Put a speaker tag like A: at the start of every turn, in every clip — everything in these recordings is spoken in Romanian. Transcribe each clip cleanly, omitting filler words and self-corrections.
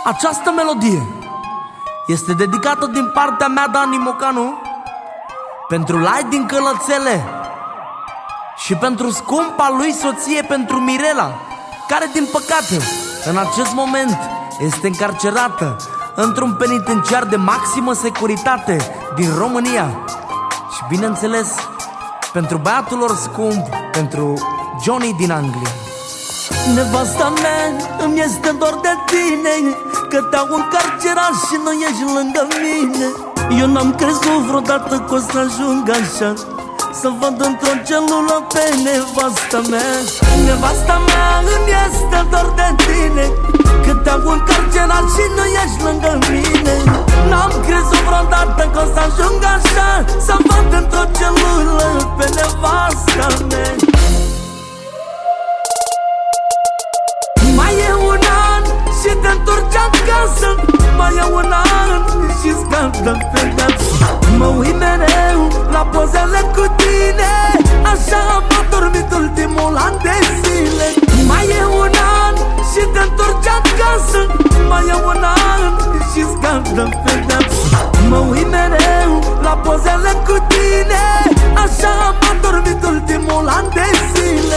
A: Această melodie este dedicată din partea mea, Dani Mocanu, pentru Lai din Călățele și pentru scumpa lui soție, pentru Mirela, care din păcate în acest moment este încarcerată într-un penitenciar de maximă securitate din România. Și bineînțeles pentru băiatul lor scump, pentru Johnny din Anglia. Nevasta mea, îmi este dor de tine, că te-au încarcerat și nu ești lângă mine. Eu n-am crezut vreodată că o să ajung așa, să văd într-o celulă pe nevasta mea. Nevasta mea, îmi este dor de tine, că te-au încarcerat și nu ești lângă mine. N-am crezut vreodată că o să ajung așa, să văd într-o celulă pe nevasta mea. Mai e un an și te întorci acasă, mai e un an și-ți gata pedeapsă. Mă uit mereu la pozele cu tine, așa am adormit ultimul an de zile. Mai e un an și te întorci acasă, mai e un an și-ți gata pedeapsă. Mă uit mereu la pozele cu tine, așa am adormit ultimul an de zile.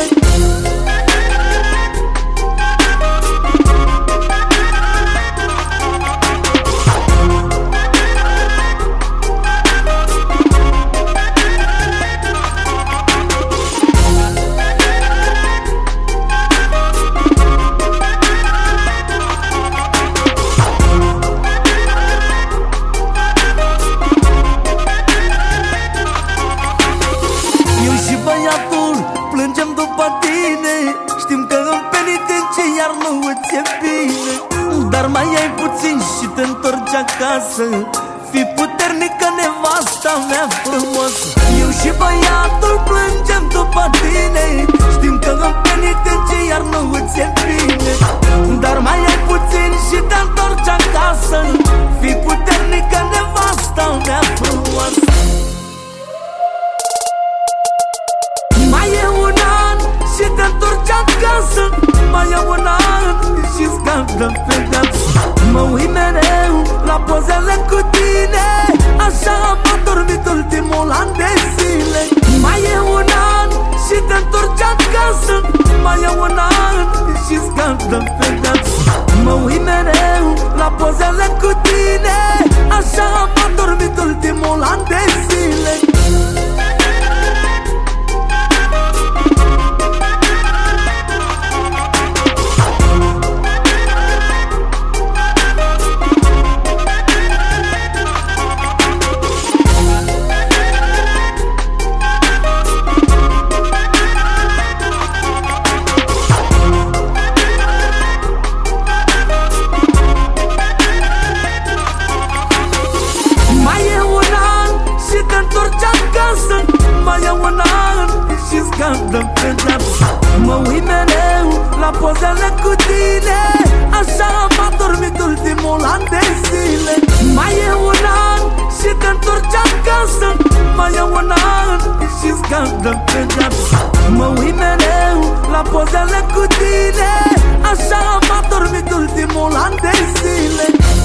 A: Plângem după tine, știm că în penitenciar nu îți e bine, dar mai ai puțin și te întorci acasă. Fii puternică, nevasta mea frumoasă. Eu și băiatul plângem după tine, știm că în penitenciar nu îți e bine, dar mai ai puțin și te întorci acasă. Fii puternică, nevasta mea frumoasă. Mai e un an și te întorci acasă, mai e un an și-ți gata pedeapsă. Mă uit mereu la pozele cu tine, așa am adormit ultimul an de zile. Mai e un an și te întorci acasă, mai e un an și-ți gata pedeapsă. Mă uit mereu la pozele cu tine, așa am adormit ultimul an de zile. Mai e un an și-ți gata pedeapsă. Mă uit mereu la pozele cu tine, așa am adormit ultimul an de zile. Mai e un an și te întorci acasă, mai e un an și-ți gata pedeapsă. Mă uit mereu la pozele cu tine, așa am adormit ultimul an de zile.